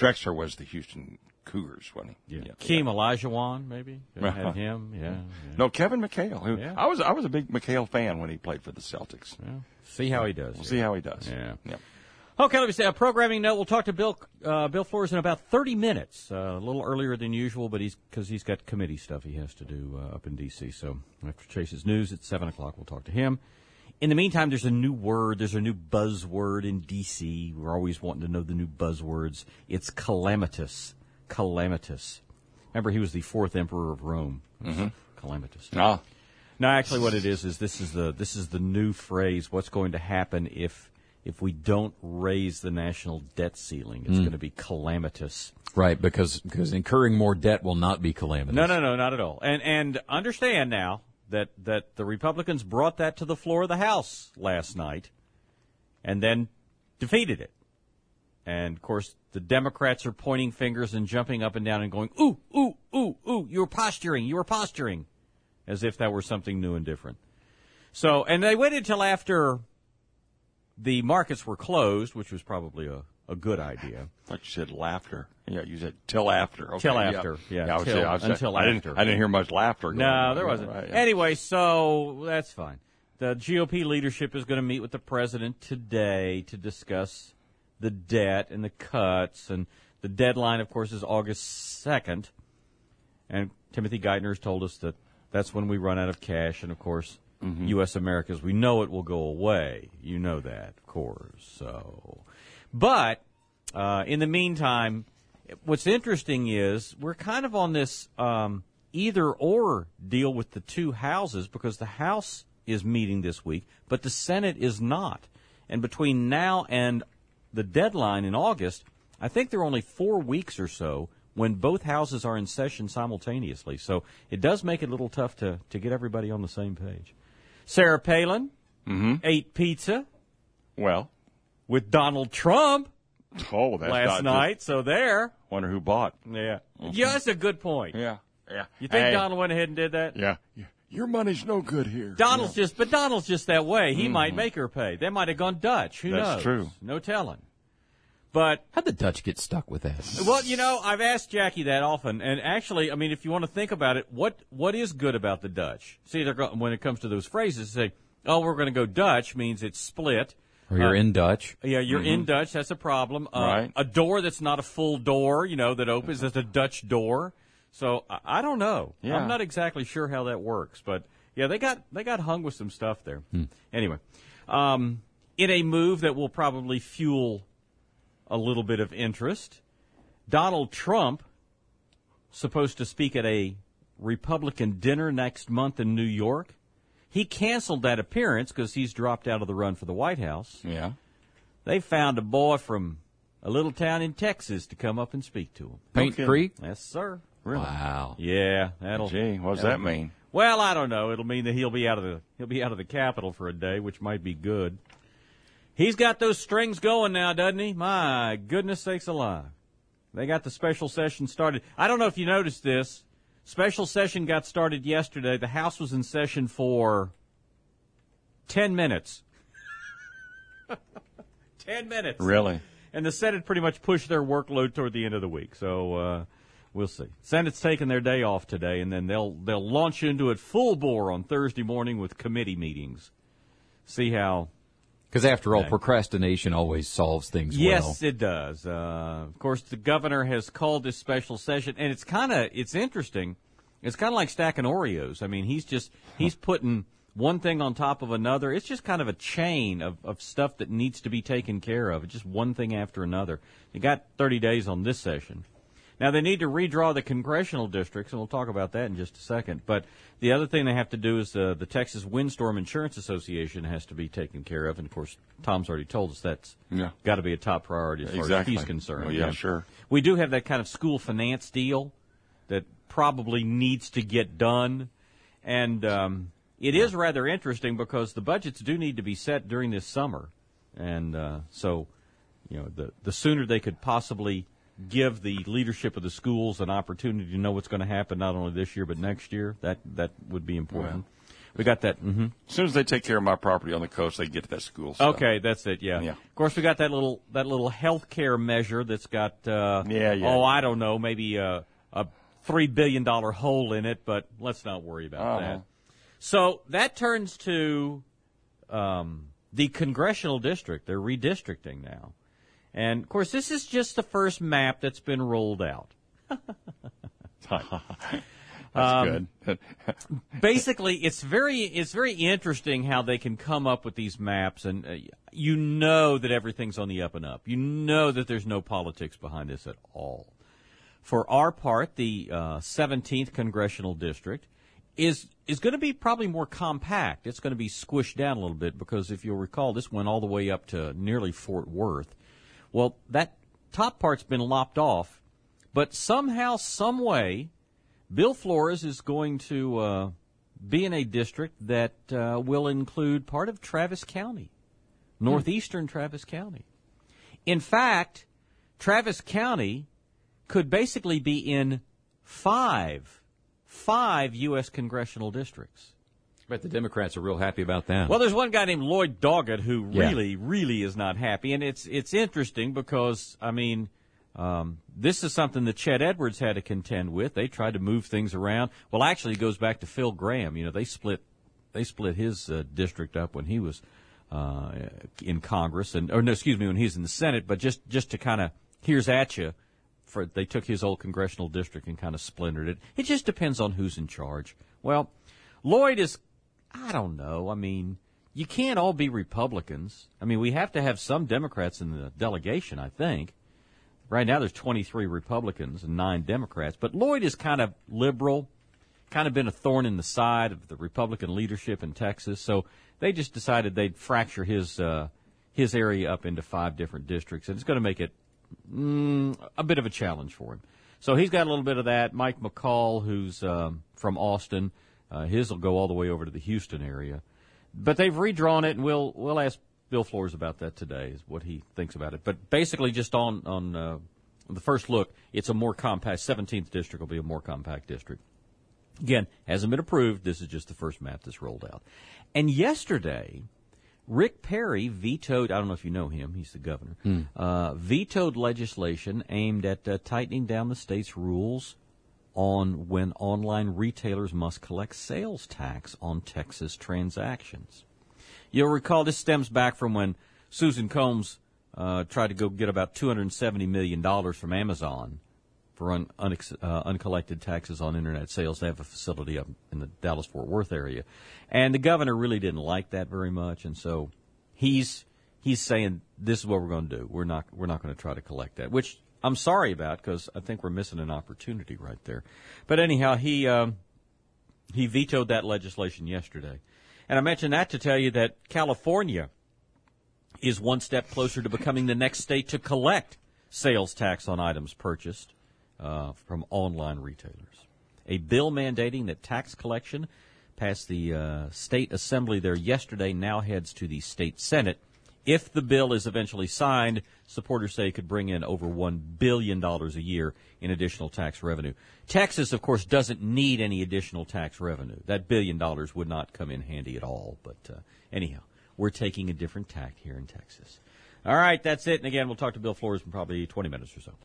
Drexler was the Houston Cougars, wasn't he? Yeah. Keem Olajuwon, maybe. Had him. Yeah. No, Kevin McHale. Yeah. I was a big McHale fan when he played for the Celtics. Yeah. See how he does. We'll see how he does. Yeah. Yep. Okay, let me say a programming note. We'll talk to Bill Flores in about 30 minutes, a little earlier than usual, but because he's got committee stuff he has to do up in D.C. So after Chase's news at 7 o'clock, we'll talk to him. In the meantime, there's a new buzzword in D.C. We're always wanting to know the new buzzwords. It's calamitous. Calamitous. Remember, he was the fourth emperor of Rome. Mm-hmm. Calamitous. Ah. No, actually what it is this is the new phrase. What's going to happen if we don't raise the national debt ceiling? It's going to be calamitous. Right, because incurring more debt will not be calamitous. No, not at all. And understand now that the Republicans brought that to the floor of the House last night and then defeated it. And, of course, the Democrats are pointing fingers and jumping up and down and going, ooh, ooh, ooh, ooh, you were posturing, as if that were something new and different. So, and they waited until after the markets were closed, which was probably a good idea. I thought you said laughter. Yeah, you said till after. Okay, till after, yeah. Until after. I didn't hear much laughter. No, there wasn't. Right, yeah. Anyway, so that's fine. The GOP leadership is going to meet with the president today to discuss the debt and the cuts. And the deadline, of course, is August 2nd. And Timothy Geithner has told us that that's when we run out of cash. And, of course, U.S. America, as we know it, will go away. You know that, of course. So, but in the meantime, what's interesting is we're kind of on this either-or deal with the two houses, because the House is meeting this week, but the Senate is not. And between now and the deadline in August, I think there are only 4 weeks or so when both houses are in session simultaneously. So it does make it a little tough to get everybody on the same page. Sarah Palin ate pizza. Well, with Donald Trump last night. So there. Wonder who bought. Yeah. Yeah, that's a good point. Yeah. You think Donald went ahead and did that? Yeah. Your money's no good here. Donald's just that way. He might make her pay. They might have gone Dutch. Who knows? That's true. No telling. But how'd the Dutch get stuck with that? Well, I've asked Jackie that often, and actually, I mean, if you want to think about it, what is good about the Dutch? See, when it comes to those phrases, say, "Oh, we're going to go Dutch," means it's split. Or you're in Dutch. Yeah, you're in Dutch. That's a problem. Right. A door that's not a full door, that opens. That's a Dutch door. So I don't know. Yeah. I'm not exactly sure how that works, but yeah, they got hung with some stuff there. Anyway, in a move that will probably fuel a little bit of interest, Donald Trump supposed to speak at a Republican dinner next month in New York. He canceled that appearance because he's dropped out of the run for the White House. Yeah. They found a boy from a little town in Texas to come up and speak to him. Paint Creek? Yes, sir. Really? Wow. Yeah, Gee, what does that mean? Well, I don't know. It'll mean that he'll be out of the Capitol for a day, which might be good. He's got those strings going now, doesn't he? My goodness sakes alive. They got the special session started. I don't know if you noticed this. Special session got started yesterday. The House was in session for 10 minutes. 10 minutes. Really? And the Senate pretty much pushed their workload toward the end of the week. So we'll see. Senate's taking their day off today, and then they'll launch into it full bore on Thursday morning with committee meetings. See how. Because after all, procrastination always solves things well. Yes, it does. Of course, the governor has called this special session, and it's interesting. It's kind of like stacking Oreos. I mean, he's putting one thing on top of another. It's just kind of a chain of stuff that needs to be taken care of. It's just one thing after another. You got 30 days on this session. Now, they need to redraw the congressional districts, and we'll talk about that in just a second. But the other thing they have to do is the Texas Windstorm Insurance Association has to be taken care of. And, of course, Tom's already told us that's got to be a top priority as far as he's concerned. Oh, yeah, sure. We do have that kind of school finance deal that probably needs to get done. And it is rather interesting because the budgets do need to be set during this summer. And so, the sooner they could possibly give the leadership of the schools an opportunity to know what's going to happen not only this year but next year, that would be important. We got that. Mm-hmm. As soon as they take care of my property on the coast, they get to that school stuff. Okay, that's it. Yeah. Yeah. Of course, we got that little health care measure that's got Yeah. oh, I don't know, maybe a $3 billion hole in it, but let's not worry about that. So that turns to the congressional district. They're redistricting now. And, of course, this is just the first map that's been rolled out. That's good. Basically, it's very interesting how they can come up with these maps, and you know that everything's on the up and up. You know that there's no politics behind this at all. For our part, the 17th congressional district is going to be probably more compact. It's going to be squished down a little bit because, if you'll recall, this went all the way up to nearly Fort Worth. Well, that top part's been lopped off, but somehow, some way, Bill Flores is going to be in a district that will include part of Travis County, northeastern Travis County. In fact, Travis County could basically be in five U.S. congressional districts. I bet the Democrats are real happy about that. Well, there's one guy named Lloyd Doggett who really is not happy, and it's interesting because, I mean, this is something that Chet Edwards had to contend with. They tried to move things around. Well, actually, it goes back to Phil Graham. You know, they split his district up when he was in Congress, when he was in the Senate. But just to kind of here's at you, they took his old congressional district and kind of splintered it. It just depends on who's in charge. Well, Lloyd is, I don't know. I mean, you can't all be Republicans. I mean, we have to have some Democrats in the delegation, I think. Right now there's 23 Republicans and 9 Democrats. But Lloyd is kind of liberal, kind of been a thorn in the side of the Republican leadership in Texas. So they just decided they'd fracture his area up into 5 different districts. And it's going to make it a bit of a challenge for him. So he's got a little bit of that. Mike McCall, who's from Austin, his will go all the way over to the Houston area. But they've redrawn it, and we'll ask Bill Flores about that today, is what he thinks about it. But basically, just on the first look, it's a more compact. 17th district will be a more compact district. Again, hasn't been approved. This is just the first map that's rolled out. And yesterday, Rick Perry vetoed, I don't know if you know him, he's the governor, vetoed legislation aimed at tightening down the state's rules on when online retailers must collect sales tax on Texas transactions. You'll recall this stems back from when Susan Combs tried to go get about $270 million from Amazon for uncollected taxes on Internet sales. They have a facility up in the Dallas-Fort Worth area. And the governor really didn't like that very much, and so he's saying, this is what we're going to do. We're not going to try to collect that, which I'm sorry about because I think we're missing an opportunity right there. But anyhow, he vetoed that legislation yesterday. And I mentioned that to tell you that California is one step closer to becoming the next state to collect sales tax on items purchased from online retailers. A bill mandating that tax collection passed the state assembly there yesterday, now heads to the state Senate. If the bill is eventually signed, supporters say it could bring in over $1 billion a year in additional tax revenue. Texas, of course, doesn't need any additional tax revenue. That $1 billion would not come in handy at all. But anyhow, we're taking a different tack here in Texas. All right, that's it. And again, we'll talk to Bill Flores in probably 20 minutes or so.